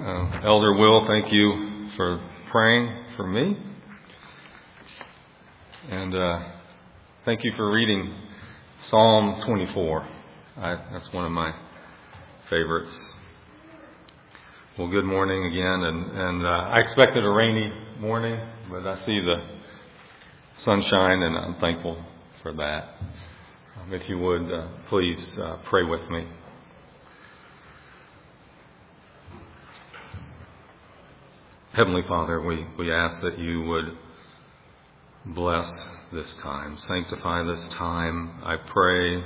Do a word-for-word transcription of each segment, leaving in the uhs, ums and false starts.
Uh, Elder Will, thank you for praying for me. And uh, thank you for reading Psalm twenty-four. I, that's one of my favorites. Well, good morning again. And, and uh, I expected a rainy morning, but I see the sunshine, and I'm thankful for that. Um, if you would, uh, please uh, pray with me. Heavenly Father, we, we ask that you would bless this time, sanctify this time. I pray,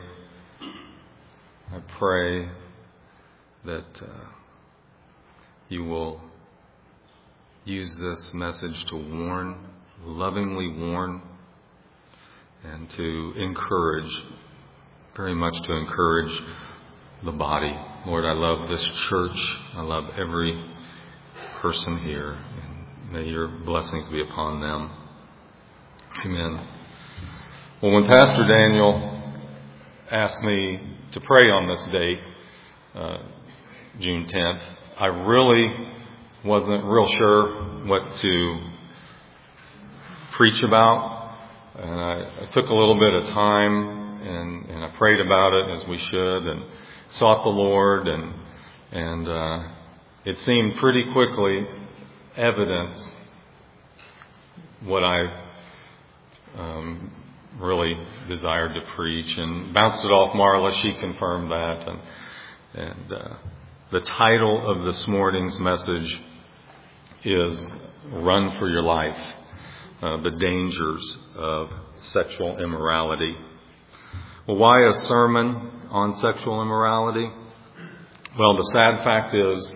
I pray that uh, you will use this message to warn, lovingly warn, and to encourage, very much to encourage the body. Lord, I love this church. I love every person here, and may your blessings be upon them. Amen. Well, when Pastor Daniel asked me to pray on this date, uh, June tenth, I really wasn't real sure what to preach about, and I, I took a little bit of time and, and I prayed about it as we should, and sought the Lord, and and uh, it seemed pretty quickly evident what I um, really desired to preach, and bounced it off Marla. She confirmed that, and and uh, the title of this morning's message is "Run for Your Life: uh, The Dangers of Sexual Immorality." Well, why a sermon on sexual immorality? Well, the sad fact is,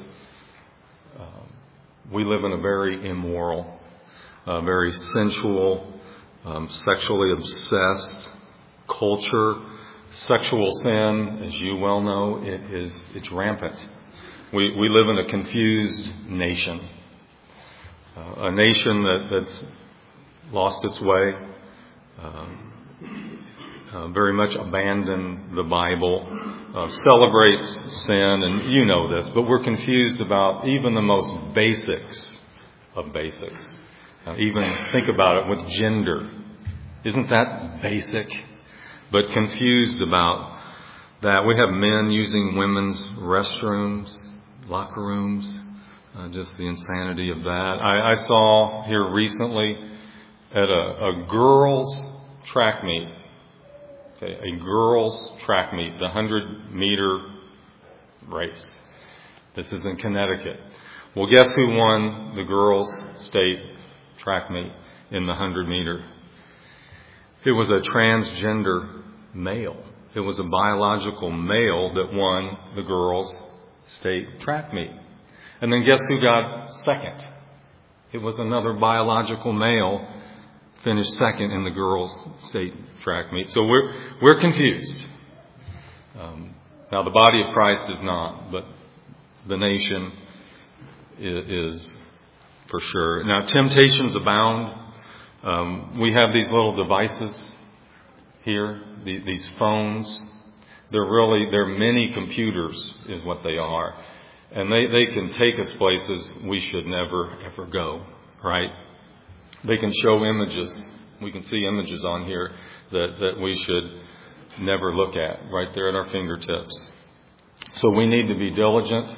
we live in a very immoral, uh, very sensual, um, sexually obsessed culture. Sexual sin, as you well know, it is it's rampant. We we live in a confused nation, uh, a nation that, that's lost its way, um, uh, very much abandoned the Bible, uh, celebrates sin, and you know this, but we're confused about even the most basics of basics. Uh, even think about it with gender. Isn't that basic? But confused about that. We have men using women's restrooms, locker rooms, uh, just the insanity of that. I, I saw here recently at a, a girls' track meet, okay, a girls' track meet, the one hundred meter race. This is in Connecticut. Well, guess who won the girls' state track meet in the one hundred meter? It was a transgender male. It was a biological male that won the girls' state track meet. And then guess who got second? It was another biological male finished second in the girls' state track meet. So we're we're confused. Um, now the body of Christ is not, but the nation is, is for sure. Now temptations abound. Um, we have these little devices here, the, these phones. They're really, they're mini computers is what they are. And they, they can take us places we should never, ever go, right? They can show images. We can see images on here that, that we should never look at, right there at our fingertips. So we need to be diligent,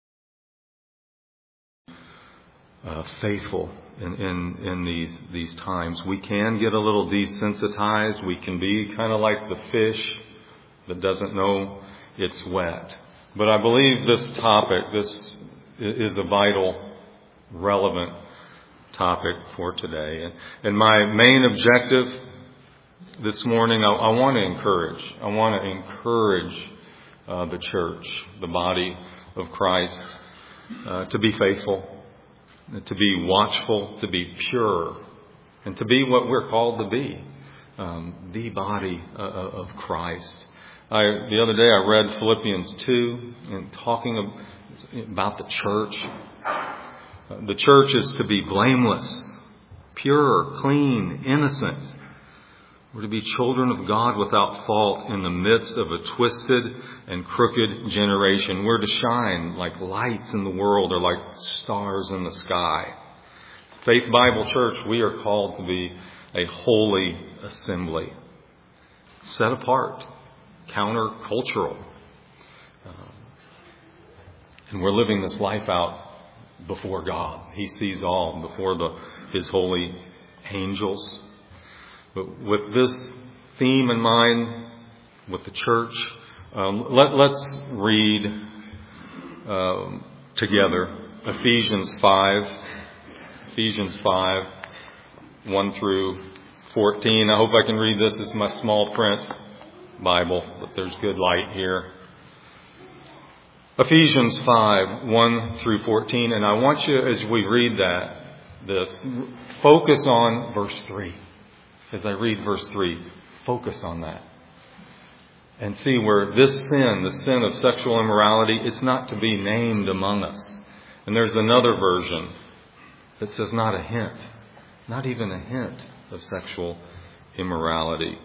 uh, faithful in, in, in these, these times. We can get a little desensitized. We can be kind of like the fish that doesn't know it's wet. But I believe this topic, this is a vital, relevant topic for today. And, and my main objective this morning, I, I want to encourage. I want to encourage uh, the church, the body of Christ, uh, to be faithful, to be watchful, to be pure, and to be what we're called to be, um, the body uh, of Christ. I, the other day I read Philippians two and talking about the church. The church is to be blameless, pure, clean, innocent, We're to be children of God without fault in the midst of a twisted and crooked generation. We're to shine like lights in the world or like stars in the sky. Faith Bible Church, we are called to be a holy assembly, set apart, countercultural. Um, and we're living this life out before God. He sees all, before the His holy angels. But with this theme in mind, with the church, um, let, let's read um, together Ephesians five, Ephesians five, one through fourteen. I hope I can read this. It's my small print Bible, but there's good light here. Ephesians five, one through fourteen. And I want you, as we read that, this, focus on verse three. As I read verse three, focus on that. And see where this sin, the sin of sexual immorality, it's not to be named among us. And there's another version that says not a hint, not even a hint of sexual immorality.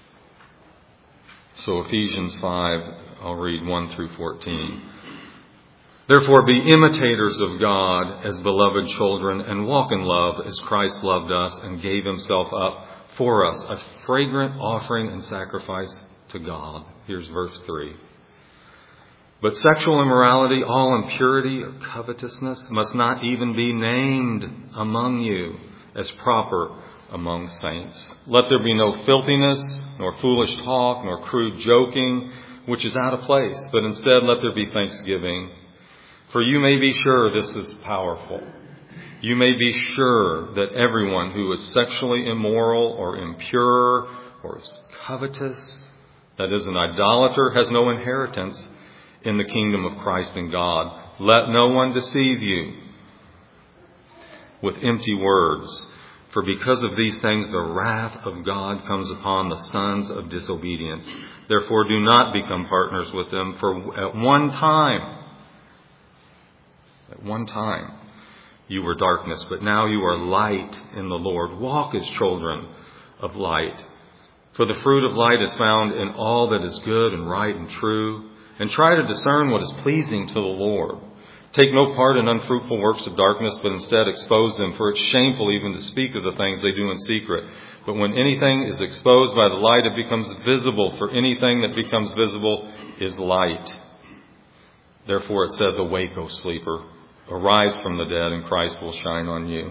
So Ephesians five, I'll read one through fourteen. Therefore be imitators of God as beloved children and walk in love as Christ loved us and gave Himself up for us, a fragrant offering and sacrifice to God. Here's verse three. But sexual immorality, all impurity or covetousness must not even be named among you as proper among saints. Let there be no filthiness, nor foolish talk, nor crude joking, which is out of place, but instead let there be thanksgiving. For you may be sure this is powerful. You may be sure that everyone who is sexually immoral or impure or is covetous, that is an idolater, has no inheritance in the kingdom of Christ and God. Let no one deceive you with empty words. For because of these things, the wrath of God comes upon the sons of disobedience. Therefore, do not become partners with them. For at one time, at one time, you were darkness, but now you are light in the Lord. Walk as children of light. For the fruit of light is found in all that is good and right and true. And try to discern what is pleasing to the Lord. Take no part in unfruitful works of darkness, but instead expose them. For it's shameful even to speak of the things they do in secret. But when anything is exposed by the light, it becomes visible. For anything that becomes visible is light. Therefore it says, awake, O sleeper. Arise from the dead, and Christ will shine on you.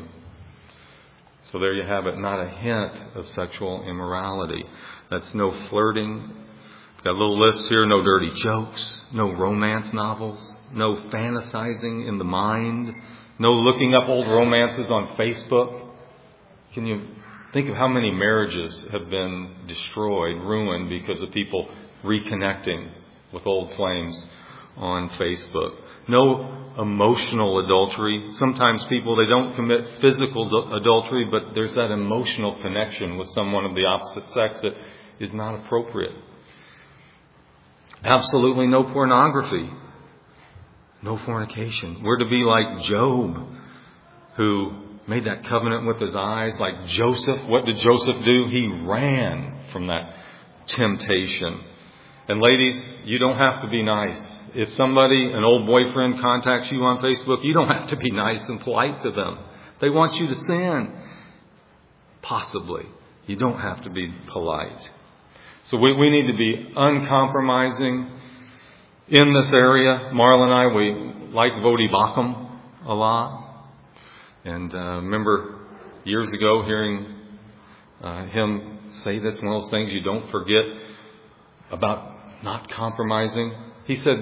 So there you have it. Not a hint of sexual immorality. That's no flirting. Got a little list here. No dirty jokes. No romance novels. No fantasizing in the mind. No looking up old romances on Facebook. Can you think of how many marriages have been destroyed, ruined because of people reconnecting with old flames on Facebook? No emotional adultery. Sometimes people, they don't commit physical adultery, but there's that emotional connection with someone of the opposite sex that is not appropriate. Absolutely no pornography. No fornication. We're to be like Job, who made that covenant with his eyes. Like Joseph. What did Joseph do? He ran from that temptation. And ladies, you don't have to be nice. If somebody, an old boyfriend, contacts you on Facebook, you don't have to be nice and polite to them. They want you to sin. Possibly. You don't have to be polite. So we, we need to be uncompromising in this area. Marla and I, we like Voddie Baucham a lot. And uh, remember years ago hearing uh, him say this, one of those things you don't forget about not compromising. He said,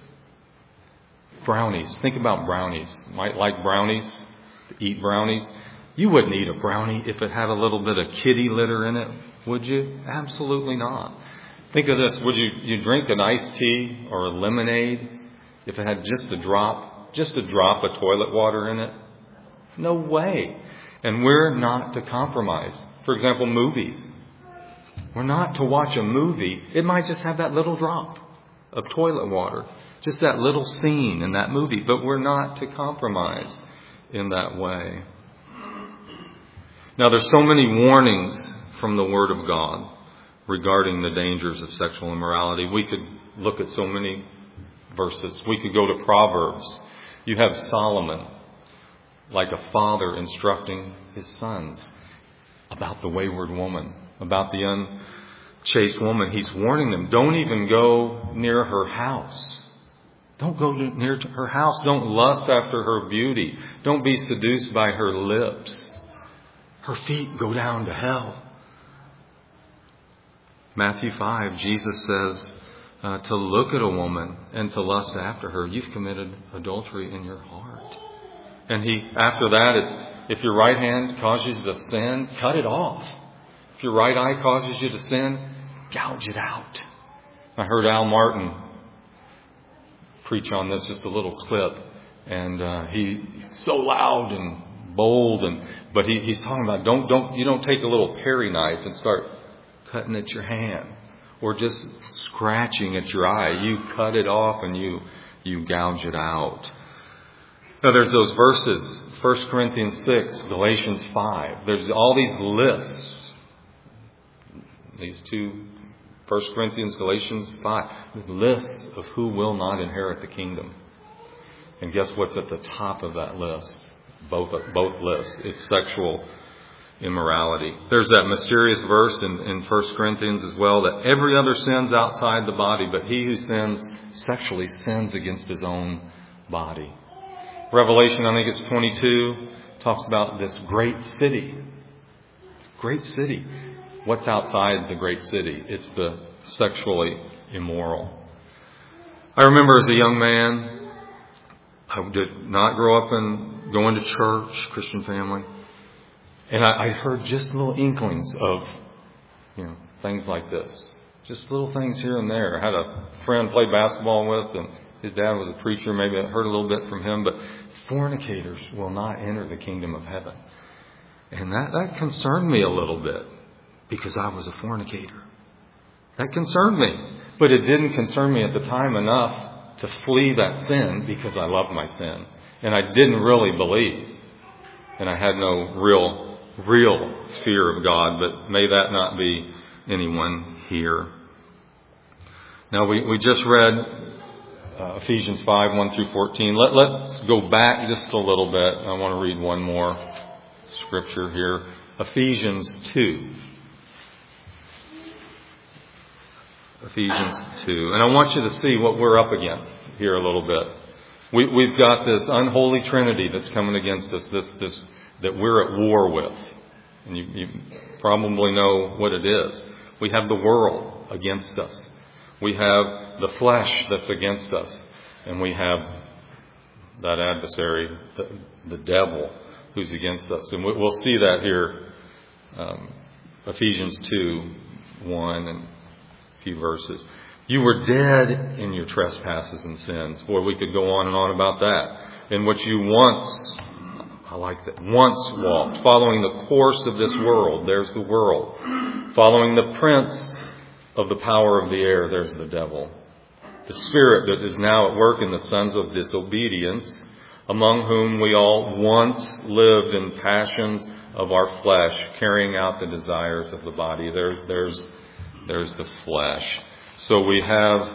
brownies. Think about brownies. Might like brownies, eat brownies. You wouldn't eat a brownie if it had a little bit of kitty litter in it, would you? Absolutely not. Think of this. Would you, you drink an iced tea or a lemonade if it had just a drop, just a drop of toilet water in it? No way. And we're not to compromise. For example, movies. We're not to watch a movie. It might just have that little drop of toilet water. Just that little scene in that movie. But we're not to compromise in that way. Now, there's so many warnings from the Word of God regarding the dangers of sexual immorality. We could look at so many verses. We could go to Proverbs. You have Solomon, like a father instructing his sons about the wayward woman, about the unchaste woman. He's warning them, don't even go near her house. Don't go near her house. Don't lust after her beauty. Don't be seduced by her lips. Her feet go down to hell. Matthew five, Jesus says uh, to look at a woman and to lust after her, you've committed adultery in your heart. And he, after that, it's, if your right hand causes you to sin, cut it off. If your right eye causes you to sin, gouge it out. I heard Al Martin preach on this, just a little clip, and uh, he he's so loud and bold, and but he, he's talking about don't don't you don't take a little paring knife and start cutting at your hand or just scratching at your eye. You cut it off and you you gouge it out. Now there's those verses, First Corinthians six, Galatians five. There's all these lists. These two, First Corinthians, Galatians five, lists of who will not inherit the kingdom. And guess what's at the top of that list? Both both lists. It's sexual immorality. There's that mysterious verse in, in First Corinthians as well, that every other sin's outside the body, but he who sins sexually sins against his own body. Revelation, I think it's twenty-two, talks about this great city. Great city. What's outside the great city? It's the sexually immoral. I remember as a young man, I did not grow up in going to church, Christian family, and I, I heard just little inklings of, you know, things like this. Just little things here and there. I had a friend I played basketball with, and his dad was a preacher. Maybe I heard a little bit from him, but fornicators will not enter the kingdom of heaven. And that, that concerned me a little bit because I was a fornicator. That concerned me. But it didn't concern me at the time enough to flee that sin because I loved my sin. And I didn't really believe. And I had no real, real fear of God. But may that not be anyone here. Now we, we just read Uh, Ephesians five, one through fourteen. Let, let's go back just a little bit. I want to read one more scripture here. Ephesians two. Ephesians two. And I want you to see what we're up against here a little bit. We, we've got this unholy trinity that's coming against us, this, this that we're at war with. And you, you probably know what it is. We have the world against us. We have the flesh that's against us. And we have that adversary, the, the devil, who's against us. And we'll see that here, um, Ephesians two, one and a few verses. You were dead in your trespasses and sins. Boy, we could go on and on about that. In which you once, I like that, once walked, following the course of this world. There's the world. Following the prince of the power of the air, there's the devil. The spirit that is now at work in the sons of disobedience, among whom we all once lived in passions of our flesh, carrying out the desires of the body. There, there's, there's the flesh. So we have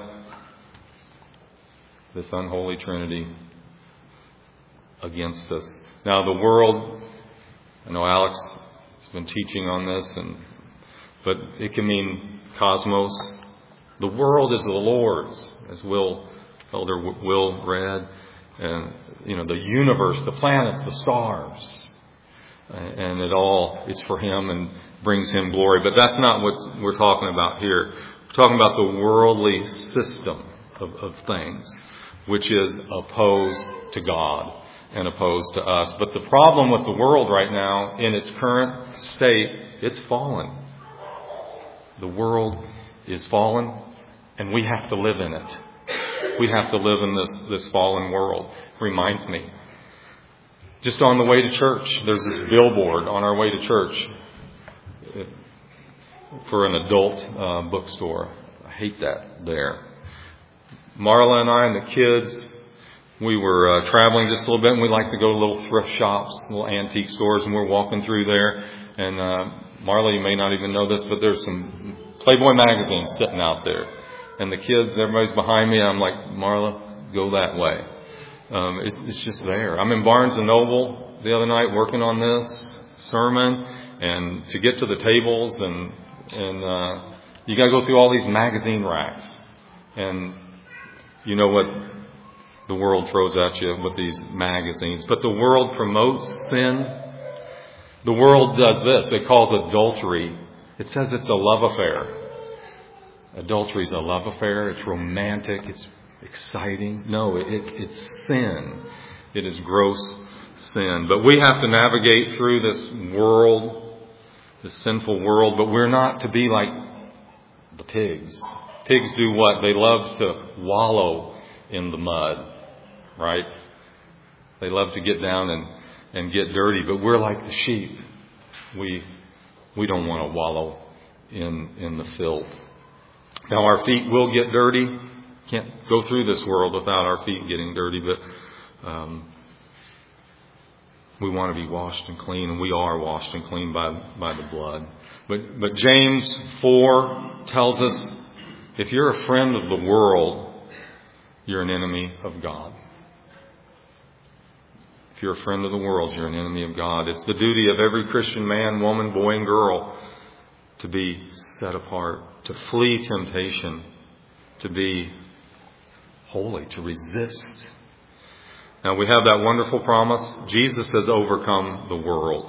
this unholy trinity against us. Now the world, I know Alex has been teaching on this, and but it can mean cosmos. The world is the Lord's, as Will, Elder Will read. And, you know, the universe, the planets, the stars. And it all is for Him and brings Him glory. But that's not what we're talking about here. We're talking about the worldly system of, of things, which is opposed to God and opposed to us. But the problem with the world right now, in its current state, it's fallen. The world is fallen, and we have to live in it. We have to live in this, this fallen world. Reminds me, just on the way to church, there's this billboard on our way to church for an adult uh, bookstore. I hate that there. Marla and I and the kids, we were uh, traveling just a little bit, and we like to go to little thrift shops, little antique stores, and we're walking through there, and uh, Marla, you may not even know this, but there's some Playboy magazines sitting out there. And the kids, everybody's behind me. I'm like, Marla, go that way. Um, it's, it's just there. I'm in Barnes and Noble the other night working on this sermon. And to get to the tables, and, and uh, you got to go through all these magazine racks. And you know what the world throws at you with these magazines. But the world promotes sin. The world does this. It calls adultery. It says it's a love affair. Adultery is a love affair. It's romantic. It's exciting. No, it, it's sin. It is gross sin. But we have to navigate through this world, this sinful world. But we're not to be like the pigs. Pigs do what? They love to wallow in the mud, right? They love to get down and, and get dirty. But we're like the sheep. We we don't want to wallow in in the filth. Now our feet will get dirty. Can't go through this world without our feet getting dirty, but um, we want to be washed and clean, and we are washed and clean by by the blood. But but James four tells us, if you're a friend of the world, you're an enemy of God. If you're a friend of the world, you're an enemy of God. It's the duty of every Christian man, woman, boy, and girl to be set apart, to flee temptation, to be holy, to resist. Now we have that wonderful promise. Jesus has overcome the world.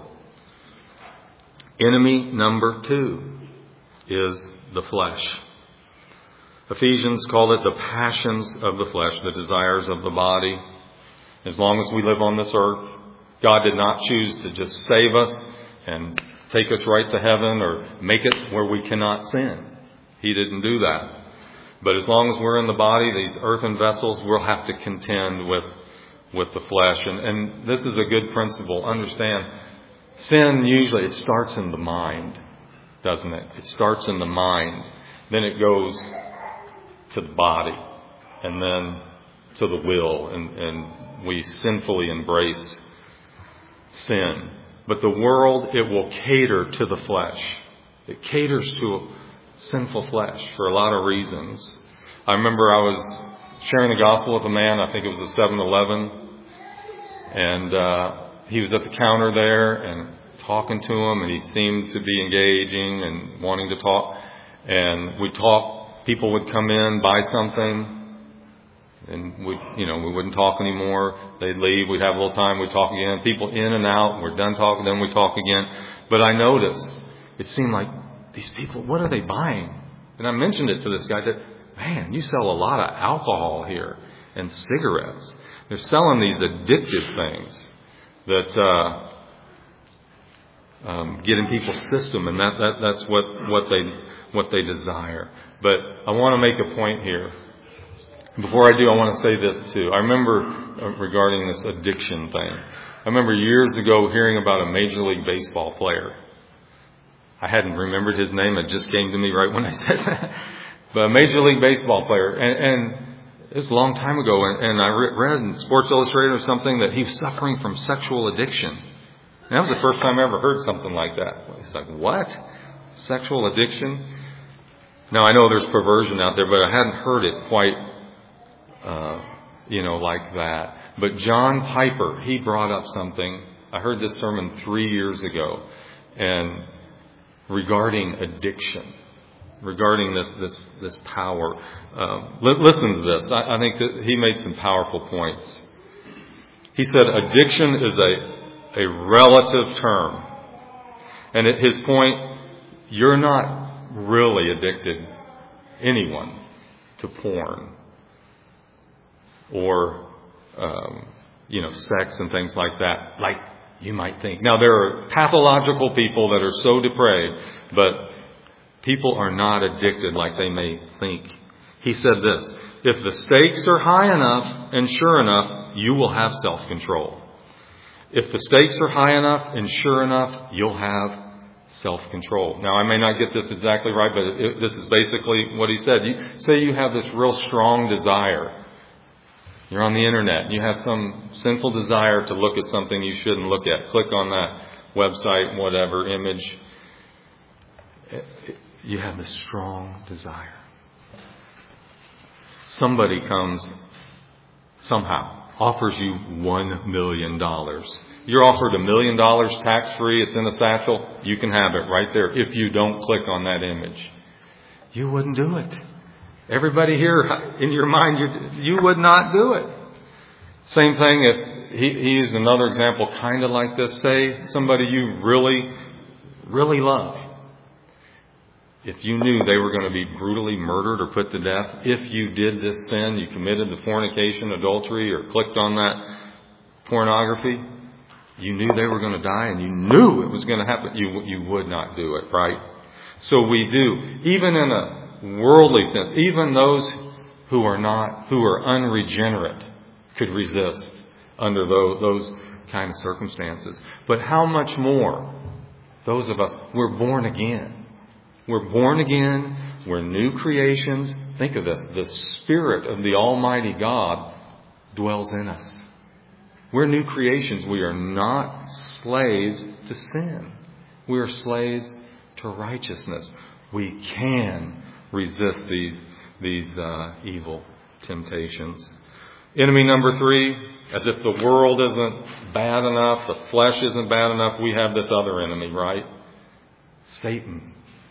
Enemy number two is the flesh. Ephesians call it the passions of the flesh, the desires of the body. As long as we live on this earth, God did not choose to just save us and take us right to heaven or make it where we cannot sin. He didn't do that. But as long as we're in the body, these earthen vessels, we'll have to contend with, with the flesh. And, and this is a good principle. Understand, sin usually, it starts in the mind, doesn't it? It starts in the mind. Then it goes to the body, and then to the will, and, and we sinfully embrace sin. But the world, it will cater to the flesh. It caters to a sinful flesh for a lot of reasons. I remember I was sharing the gospel with a man, I think it was a seven eleven, and uh, he was at the counter there and talking to him, and he seemed to be engaging and wanting to talk. And we talked. People would come in, buy something, and we, you know, we wouldn't talk anymore. They'd leave. We'd have a little time. We'd talk again. People in and out. We're done talking. Then we talk again. But I noticed it seemed like these people, what are they buying? And I mentioned it to this guy that, man, you sell a lot of alcohol here and cigarettes. They're selling these addictive things that uh, um, get in people's system, and that, that that's what, what they what they desire. But I want to make a point here. Before I do, I want to say this too. I remember uh, regarding this addiction thing. I remember years ago hearing about a Major League Baseball player. I hadn't remembered his name. It just came to me right when I said that. But a Major League Baseball player. And, and it was a long time ago. And, and I read in Sports Illustrated or something that he was suffering from sexual addiction. And that was the first time I ever heard something like that. It's like, what? Sexual addiction? Now, I know there's perversion out there, but I hadn't heard it quite, uh, you know, like that. But John Piper, he brought up something. I heard this sermon three years ago, and regarding addiction, regarding this this this power. Um, li- listen to this. I, I think that he made some powerful points. He said addiction is a a relative term, and at his point, you're not really addicted, anyone, to porn or um, you know, sex and things like that, like you might think. Now, there are pathological people that are so depraved, but people are not addicted like they may think. He said this: if the stakes are high enough and sure enough, you will have self-control. If the stakes are high enough and sure enough, you'll have self-control. Now, I may not get this exactly right, but it, this is basically what he said. You, say you have this real strong desire. You're on the internet and you have some sinful desire to look at something you shouldn't look at. Click on that website, whatever, image. you have a strong desire. Somebody comes somehow, offers you one million dollars. You're offered a million dollars tax-free. It's in a satchel. You can have it right there if you don't click on that image. You wouldn't do it. Everybody here, in your mind, you, you would not do it. Same thing if he, he used another example kind of like this. Say somebody you really, really love. If you knew they were going to be brutally murdered or put to death, if you did this sin, you committed the fornication, adultery, or clicked on that pornography, you knew they were going to die and you knew it was going to happen, you, you would not do it, right? So we do. Even in a worldly sense, even those who are not, who are unregenerate could resist under those, those kind of circumstances. But how much more those of us, we're born again. We're born again. We're new creations. Think of this. The Spirit of the Almighty God dwells in us. We're new creations. We are not slaves to sin. We are slaves to righteousness. We can resist these, these uh, evil temptations. Enemy number three, as if the world isn't bad enough, the flesh isn't bad enough, we have this other enemy, right? Satan.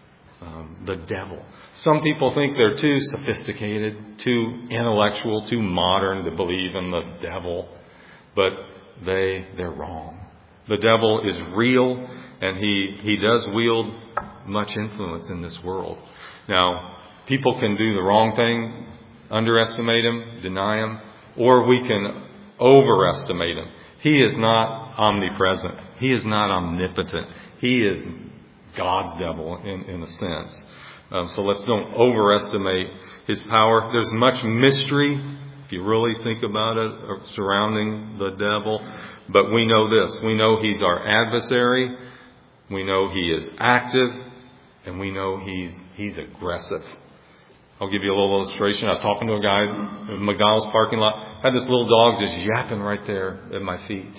Um, the devil. Some people think they're too sophisticated, too intellectual, too modern to believe in the devil, but they, they're wrong. The devil is real, and he, he does wield much influence in this world. Now, people can do the wrong thing, underestimate him, deny him, or we can overestimate him. He is not omnipresent. He is not omnipotent. He is God's devil in, in a sense. Um, so let's don't overestimate his power. There's much mystery, if you really think about it, surrounding the devil. But we know this. We know he's our adversary. We know he is active. And we know he's he's aggressive. I'll give you a little illustration. I was talking to a guy in McDonald's parking lot. I had this little dog just yapping right there at my feet.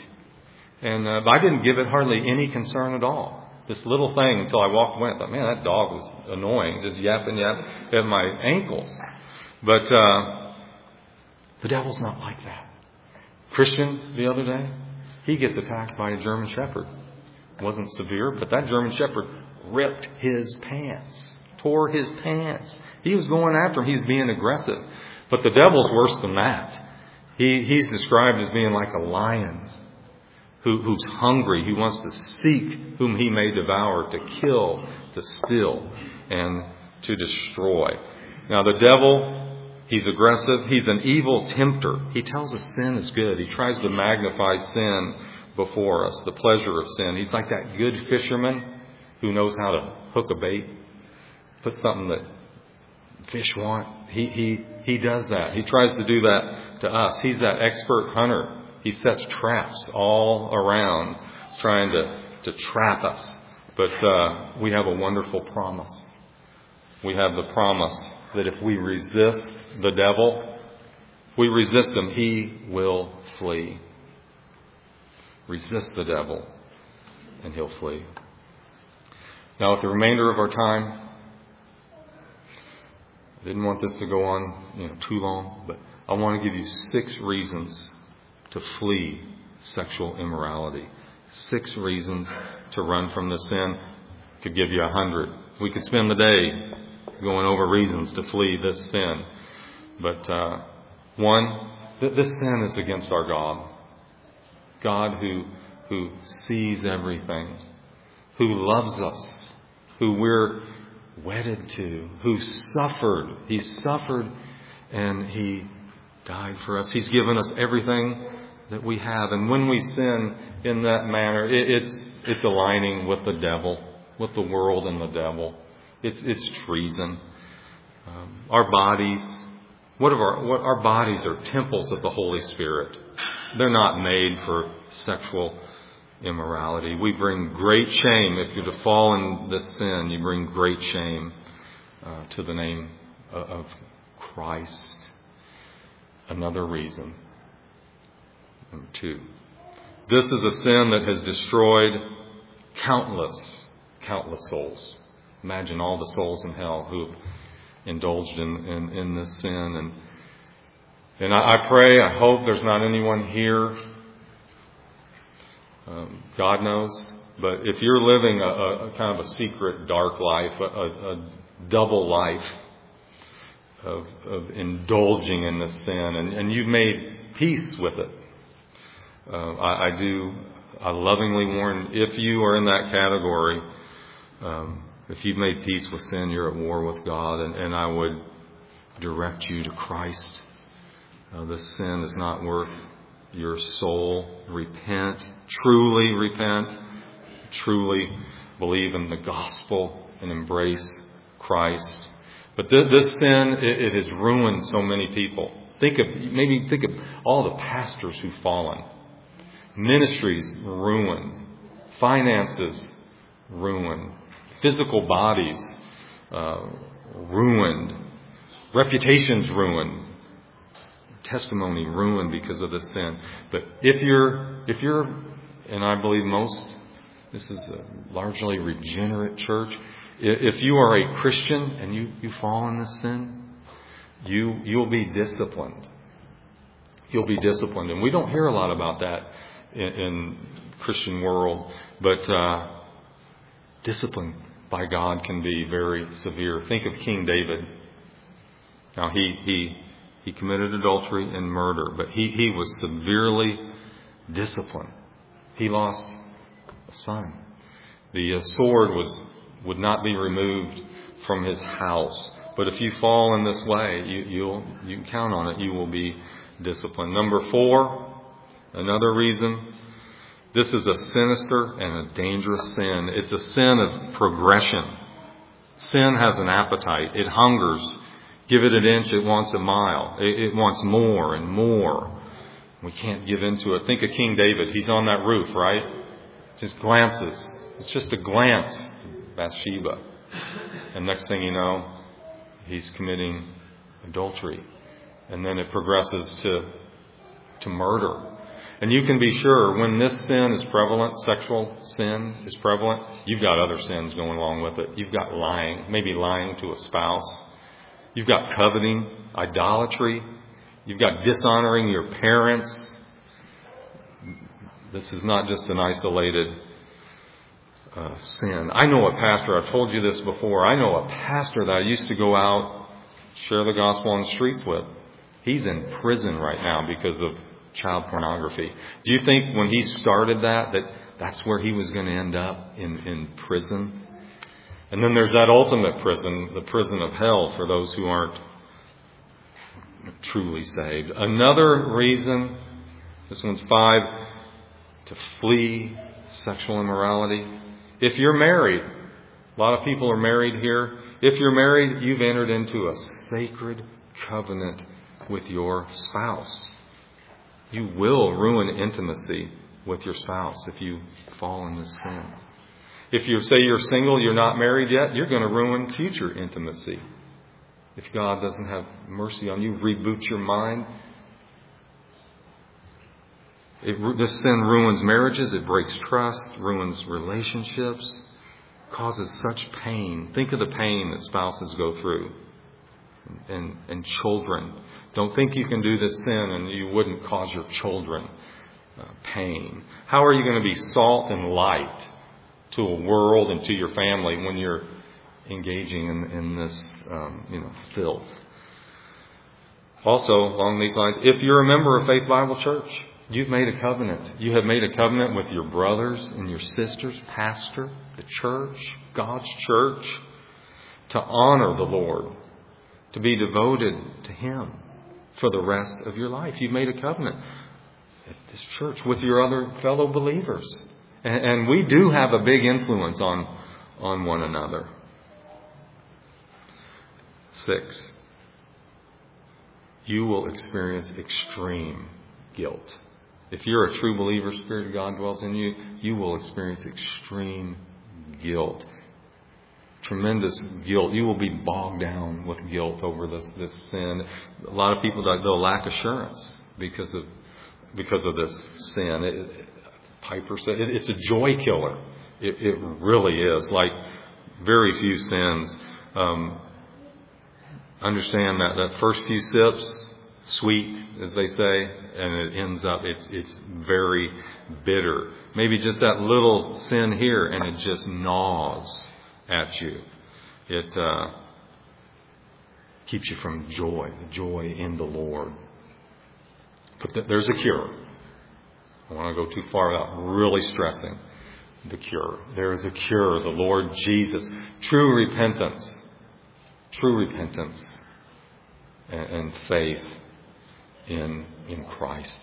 And uh, I didn't give it hardly any concern at all. This little thing until I walked away. I thought, man, that dog was annoying. Just yapping, yapping at my ankles. But uh, the devil's not like that. Christian, the other day, he gets attacked by a German Shepherd. It wasn't severe, but that German Shepherd ripped his pants. Tore his pants. He was going after him. He's being aggressive. But the devil's worse than that. He, he's described as being like a lion. Who, who's hungry, who wants to seek whom he may devour, to kill, to steal, and to destroy. Now the devil, he's aggressive. He's an evil tempter. He tells us sin is good. He tries to magnify sin before us, the pleasure of sin. He's like that good fisherman who knows how to hook a bait, put something that fish want. He, he, he does that. He tries to do that to us. He's that expert hunter. He sets traps all around trying to, to trap us. But uh, we have a wonderful promise. We have the promise that if we resist the devil, if we resist him, he will flee. Resist the devil and he'll flee. Now, with the remainder of our time, I didn't want this to go on you know, too long, but I want to give you six reasons to flee sexual immorality. Six reasons to run from the sin. Could give you a hundred. We could spend the day going over reasons to flee this sin. But uh, one, th- this sin is against our God. God who who sees everything, who loves us, who we're wedded to, who suffered. He suffered and he died for us. He's given us everything that we have. And when we sin in that manner, it, it's it's aligning with the devil, with the world and the devil. It's it's treason. Um, our bodies, what of our what our bodies are temples of the Holy Spirit. They're not made for sexual immorality. We bring great shame if you're to fall in this sin. You bring great shame uh, to the name of Christ. Another reason. Number two, this is a sin that has destroyed countless, countless souls. Imagine all the souls in hell who have indulged in, in, in this sin. And and I, I pray, I hope there's not anyone here. Um, God knows. But if you're living a, a, a kind of a secret, dark life, a, a, a double life of, of indulging in this sin, and, and you've made peace with it, uh, I, I do, I lovingly warn, if you are in that category, um, if you've made peace with sin, you're at war with God, and, and I would direct you to Christ. Uh, this sin is not worth your soul. Repent, truly repent, truly believe in the gospel and embrace Christ. But th- this sin, it, it has ruined so many people. Think of, maybe think of all the pastors who've fallen. Ministries ruined. Finances ruined. Physical bodies uh, ruined. Reputations ruined. Testimony ruined because of this sin. But if you're, if you're, and I believe most, this is a largely regenerate church. If you are a Christian and you, you fall in this sin, you you'll be disciplined. You'll be disciplined, and we don't hear a lot about that in, in Christian world. But uh, discipline by God can be very severe. Think of King David. Now he he. He committed adultery and murder, but he, he was severely disciplined. He lost a son. The uh, sword was would not be removed from his house. But if you fall in this way, you, you'll you can count on it. You will be disciplined. Number four, another reason. This is a sinister and a dangerous sin. It's a sin of progression. Sin has an appetite. It hungers. Give it an inch, it wants a mile. It, it wants more and more. We can't give into it. Think of King David. He's on that roof, right? Just glances. It's just a glance. Bathsheba. And next thing you know, he's committing adultery. And then it progresses to, to murder. And you can be sure when this sin is prevalent, sexual sin is prevalent, you've got other sins going along with it. You've got lying, maybe lying to a spouse. You've got coveting, idolatry. You've got dishonoring your parents. This is not just an isolated uh, sin. I know a pastor, I've told you this before, I know a pastor that I used to go out, share the gospel on the streets with. He's in prison right now because of child pornography. Do you think when he started that, that that's where he was going to end up, in, in prison? And then there's that ultimate prison, the prison of hell for those who aren't truly saved. Another reason, this one's five, to flee sexual immorality. If you're married, a lot of people are married here. If you're married, you've entered into a sacred covenant with your spouse. You will ruin intimacy with your spouse if you fall in this sin. If you say you're single, you're not married yet, you're going to ruin future intimacy. If God doesn't have mercy on you, reboot your mind. It, this sin ruins marriages, it breaks trust, ruins relationships, causes such pain. Think of the pain that spouses go through. And, and children. Don't think you can do this sin and you wouldn't cause your children uh, pain. How are you going to be salt and light to a world and to your family when you're engaging in, in this, um, you know, filth? Also, along these lines, if you're a member of Faith Bible Church, you've made a covenant. You have made a covenant with your brothers and your sisters, pastor, the church, God's church, to honor the Lord, to be devoted to Him for the rest of your life. You've made a covenant at this church with your other fellow believers. And, and we do have a big influence on, on one another. Six, you will experience extreme guilt. If you're a true believer, Spirit of God dwells in you, you will experience extreme guilt. Tremendous guilt. You will be bogged down with guilt over this, this sin. A lot of people, they'll lack assurance because of because of this sin. It, Piper said it, it's a joy killer. It, it really is. Like very few sins. Um, understand that that first few sips, sweet, as they say, and it ends up, it's it's very bitter. Maybe just that little sin here, and it just gnaws at you. It uh, keeps you from joy, the joy in the Lord. But th- there's a cure. I don't want to go too far without really stressing the cure. There is a cure, the Lord Jesus. True repentance. True repentance and, and faith in, in Christ.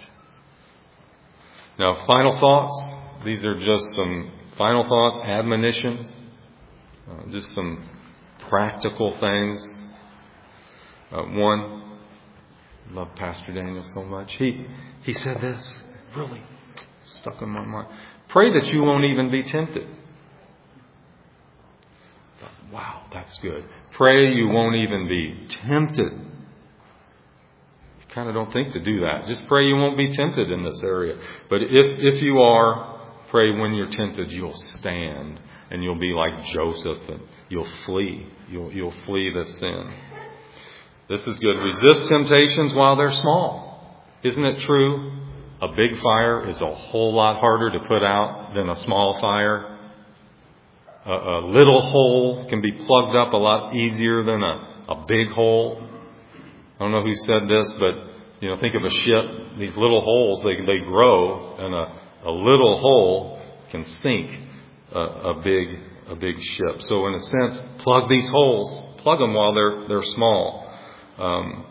Now, final thoughts. These are just some final thoughts, admonitions, uh, just some practical things. Uh, one, I love Pastor Daniel so much. He he said this, really stuck in my mind. Pray that you won't even be tempted. I thought, wow, that's good. Pray you won't even be tempted. You kind of don't think to do that. Just pray you won't be tempted in this area. But if if you are, pray when you're tempted, you'll stand and you'll be like Joseph and you'll flee. You'll you'll flee the sin. This is good. Resist temptations while they're small. Isn't it true? A big fire is a whole lot harder to put out than a small fire. A, a little hole can be plugged up a lot easier than a, a big hole. I don't know who said this, but you know, think of a ship. These little holes, they they grow, and a, a little hole can sink a, a big a big ship. So in a sense, plug these holes. Plug them while they're they're small. Um,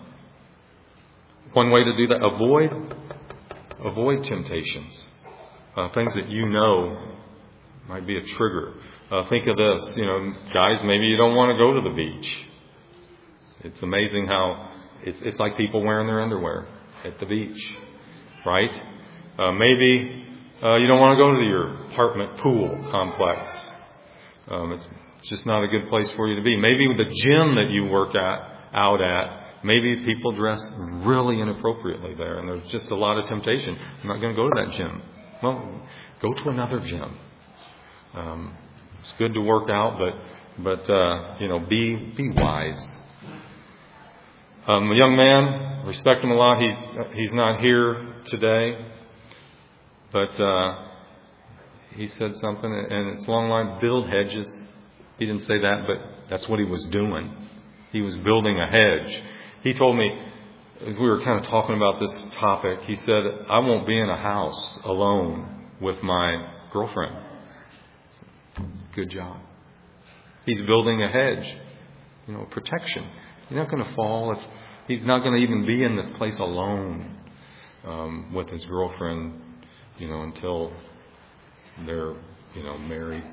one way to do that, avoid avoid temptations, uh, things that you know might be a trigger. Uh, think of this, you know, guys, maybe you don't want to go to the beach. It's amazing how it's it's like people wearing their underwear at the beach, right? Uh, maybe uh, you don't want to go to your apartment pool complex. Um, it's just not a good place for you to be. Maybe the gym that you work at. out at, maybe people dress really inappropriately there, and there's just a lot of temptation. I'm not going to go to that gym. Well, go to another gym. Um, it's good to work out, but but uh, you know, be be wise. Um, a young man, respect him a lot. He's he's not here today, but uh, he said something, and it's along the line, build hedges. He didn't say that, but that's what he was doing. He was building a hedge. He told me, as we were kind of talking about this topic, he said, I won't be in a house alone with my girlfriend. Good job. He's building a hedge, you know, protection. He's not going to fall. If he's not going to even be in this place alone um, with his girlfriend, you know, until they're, you know, married.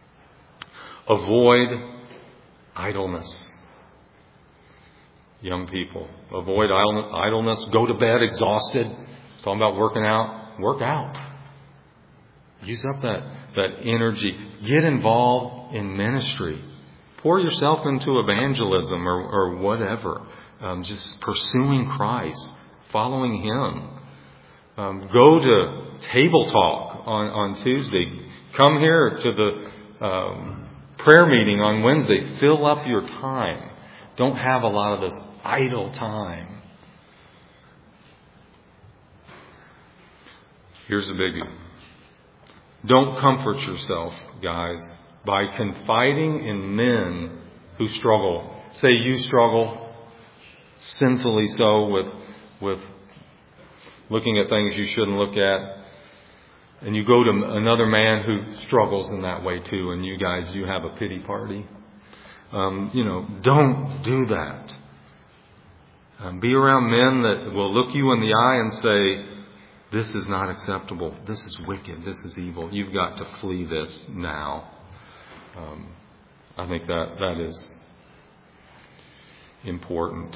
Avoid idleness. Young people, avoid idleness. Go to bed exhausted. Talking about working out. Work out. Use up that, that energy. Get involved in ministry. Pour yourself into evangelism or, or whatever. Um, just pursuing Christ. Following Him. Um, go to table talk on, on Tuesday. Come here to the um, prayer meeting on Wednesday. Fill up your time. Don't have a lot of this idle time. Here's a biggie. Don't comfort yourself, guys, by confiding in men who struggle. Say you struggle sinfully so with with looking at things you shouldn't look at. And you go to another man who struggles in that way too, and you guys, you have a pity party. Um, you know, don't do that. Um, be around men that will look you in the eye and say, this is not acceptable. This is wicked. This is evil. You've got to flee this now. Um, I think that that is important.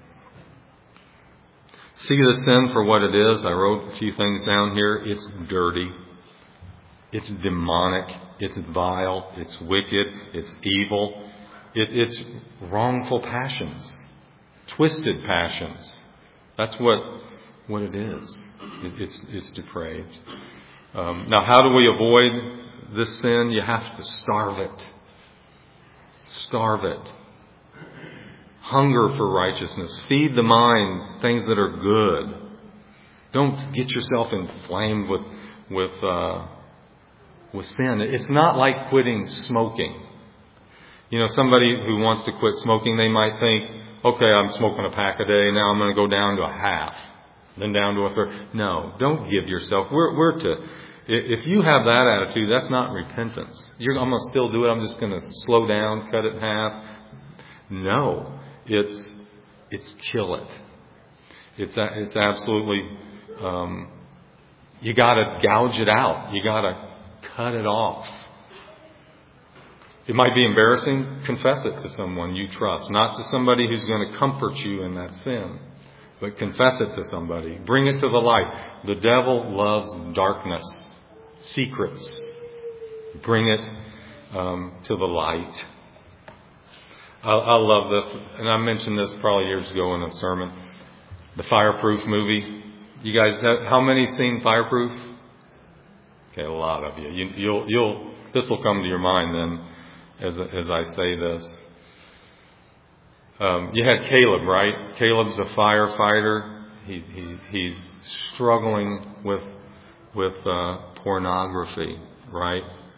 See the sin for what it is. I wrote a few things down here. It's dirty. It's demonic. It's vile. It's wicked. It's evil. It, it's wrongful passions. Twisted passions. That's what what it is. It, it's it's depraved. Um, now, how do we avoid this sin? You have to starve it. Starve it. Hunger for righteousness. Feed the mind things that are good. Don't get yourself inflamed with with uh, with sin. It's not like quitting smoking. You know, somebody who wants to quit smoking, they might think, okay, I'm smoking a pack a day. Now I'm going to go down to a half, then down to a third. No, don't give yourself. We're we're to. If you have that attitude, that's not repentance. You're, I'm going to still do it. I'm just going to slow down, cut it in half. No, it's it's kill it. It's it's absolutely. Um, you got to gouge it out. You got to cut it off. It might be embarrassing. Confess it to someone you trust, not to somebody who's going to comfort you in that sin, but confess it to somebody. Bring it to the light. The devil loves darkness, secrets. Bring it um, to the light. I, I love this, and I mentioned this probably years ago in a sermon. The Fireproof movie. You guys, have, how many seen Fireproof? Okay, a lot of you. you you'll, you'll. This will come to your mind then, as as I say this. Um, you had Caleb, right? Caleb's a firefighter. He, he he's struggling with with uh, pornography, right?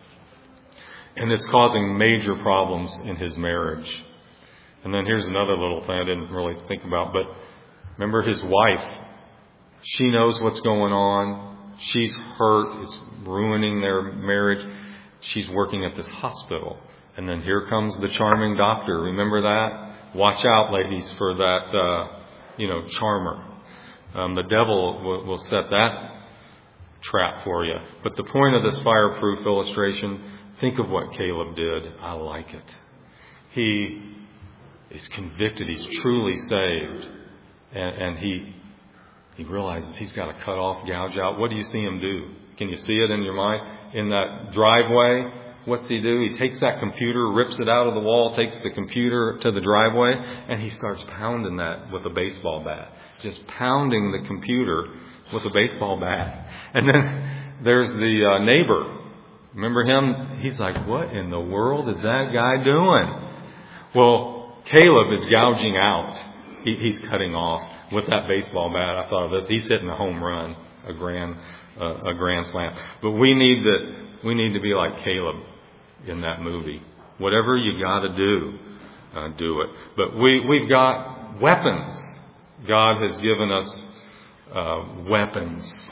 And it's causing major problems in his marriage. And then here's another little thing I didn't really think about, but remember his wife. She knows what's going on. She's hurt. It's ruining their marriage. She's working at this hospital. And then here comes the charming doctor. Remember that? Watch out, ladies, for that, uh, you know, charmer. Um, the devil will, will set that trap for you. But the point of this fireproof illustration, think of what Caleb did. I like it. He is convicted. He's truly saved. And, and he... He realizes he's got to cut off, gouge out. What do you see him do? Can you see it in your mind? In that driveway, what's he do? He takes that computer, rips it out of the wall, takes the computer to the driveway, and he starts pounding that with a baseball bat. Just pounding the computer with a baseball bat. And then there's the uh, neighbor. Remember him? He's like, what in the world is that guy doing? Well, Caleb is gouging out. He, he's cutting off. With that baseball bat, I thought of this. He's hitting a home run, a grand, uh, a grand slam. But we need to, we need to be like Caleb in that movie. Whatever you got to do, uh, do it. But we we've got weapons. God has given us uh, weapons.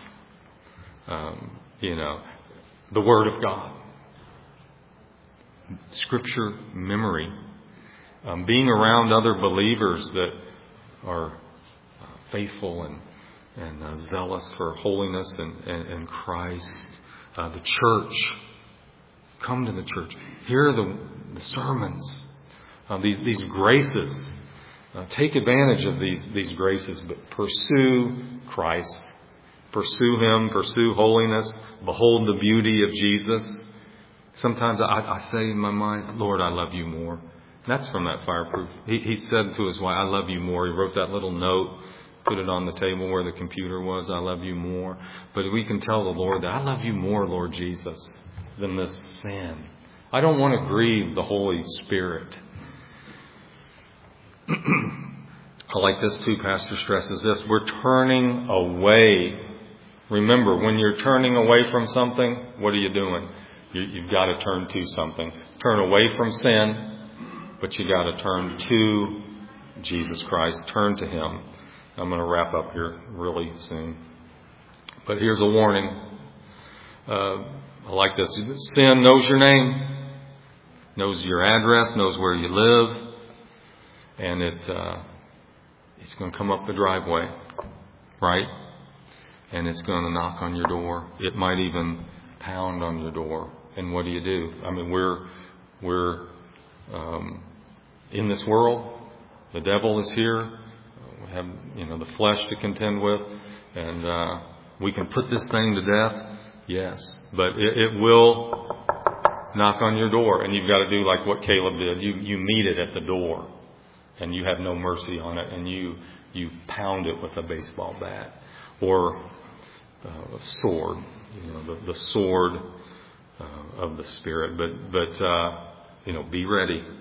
Um, you know, the Word of God, Scripture memory, um, being around other believers that are faithful and and uh, zealous for holiness and, and, and Christ. Uh, the church. Come to the church. Hear the, the sermons. Uh, these, these graces. Uh, take advantage of these, these graces, but pursue Christ. Pursue Him. Pursue holiness. Behold the beauty of Jesus. Sometimes I, I say in my mind, Lord, I love you more. That's from that fireproof. He, he said to his wife, I love you more. He wrote that little note. Put it on the table where the computer was. I love you more. But we can tell the Lord that I love you more, Lord Jesus, than this sin. I don't want to grieve the Holy Spirit. I like this too. Pastor stresses this. We're turning away. Remember, when you're turning away from something, what are you doing? You, you've got to turn to something. Turn away from sin, but you got to turn to Jesus Christ. Turn to Him. I'm going to wrap up here really soon. But here's a warning. Uh, I like this. Sin knows your name, knows your address, knows where you live, and it uh, it's going to come up the driveway, right? And it's going to knock on your door. It might even pound on your door. And what do you do? I mean, we're we're um, in this world. The devil is here. We have, you know, the flesh to contend with, and uh, we can put this thing to death, yes, but it, it will knock on your door, and you've got to do like what Caleb did. You you meet it at the door, and you have no mercy on it, and you you pound it with a baseball bat or uh, a sword, you know, the, the sword uh, of the Spirit. But but uh, you know, be ready,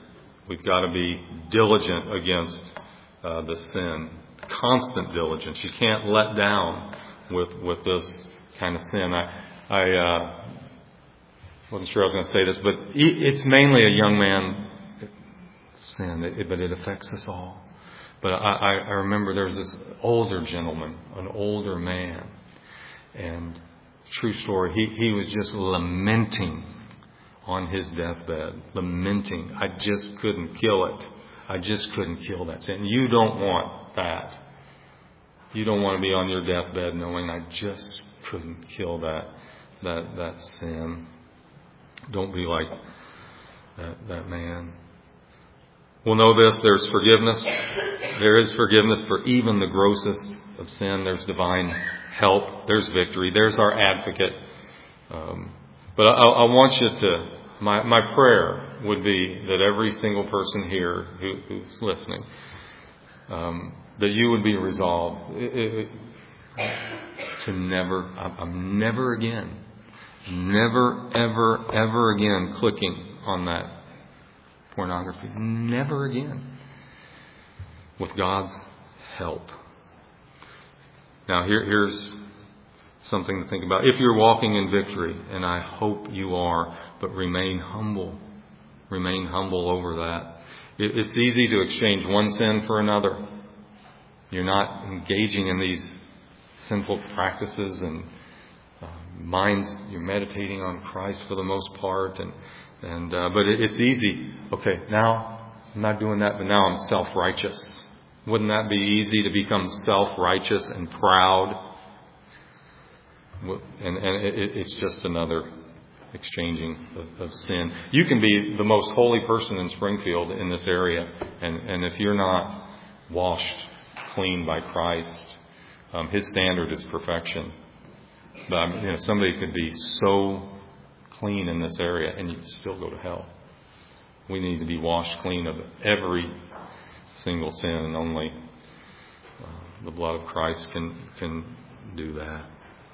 We've got to be diligent against uh, the sin. Constant diligence. You can't let down with with this kind of sin. I, I uh, wasn't sure I was going to say this, but it's mainly a young man sin, but it affects us all. But I, I remember there was this older gentleman, an older man, and true story, he, he was just lamenting on his deathbed, lamenting. I just couldn't kill it. I just couldn't kill that sin. You don't want that. You don't want to be on your deathbed knowing I just couldn't kill that that that sin. Don't be like that, that man. We'll know this. There's forgiveness. There is forgiveness for even the grossest of sin. There's divine help. There's victory. There's our advocate. Um, but I, I want you to, my, my prayer would be that every single person here who, who's listening, um, that you would be resolved it, it, to never, I'm never again, never, ever, ever again clicking on that pornography. Never again. With God's help. Now here, here's something to think about. If you're walking in victory, and I hope you are, but remain humble. Remain humble over that. It, it's easy to exchange one sin for another. You're not engaging in these sinful practices and uh, minds. You're meditating on Christ for the most part, and and uh, but it, it's easy. Okay, now I'm not doing that, but now I'm self-righteous. Wouldn't that be easy to become self-righteous and proud? And, and it, it's just another exchanging of, of sin. You can be the most holy person in Springfield in this area, and, and if you're not washed clean by Christ, um, His standard is perfection. But um, you know, somebody could be so clean in this area, and you still go to hell. We need to be washed clean of every single sin, and only uh, the blood of Christ can can do that.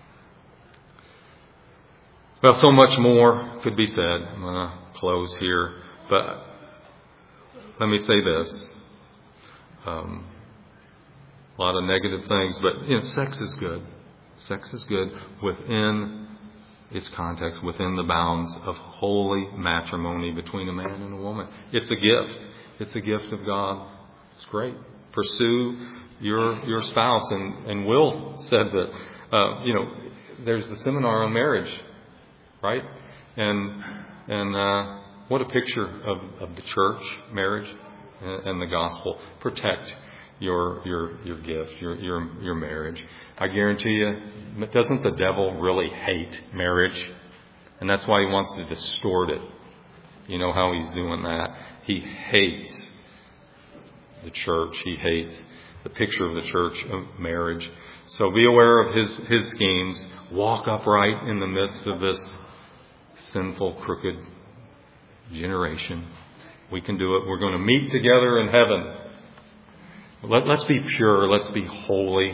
Well, so much more could be said. I'm going to close here, but let me say this. Um, a lot of negative things, but you know, sex is good. Sex is good within its context, within the bounds of holy matrimony between a man and a woman. It's a gift. It's a gift of God. It's great. Pursue your your spouse. And, and Will said that, uh, you know, there's the seminar on marriage, right? And and uh, what a picture of, of the church, marriage, and, and the gospel. Protect your your your gift, your your your marriage. I guarantee you, doesn't the devil really hate marriage? And that's why he wants to distort it. You know how he's doing that? He hates the church. He hates the picture of the church of marriage. So be aware of his, his schemes. Walk upright in the midst of this sinful, crooked generation. We can do it. We're going to meet together in heaven. Let, let's be pure. Let's be holy.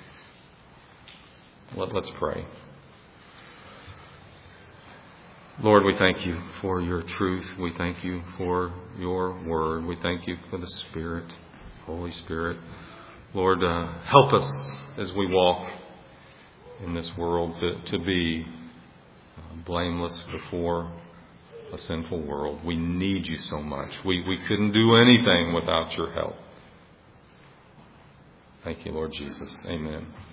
Let, let's pray. Lord, we thank you for your truth. We thank you for your word. We thank you for the Spirit, Holy Spirit. Lord, uh, help us as we walk in this world to, to be uh, blameless before a sinful world. We need you so much. We, we couldn't do anything without your help. Thank you, Lord Jesus. Amen.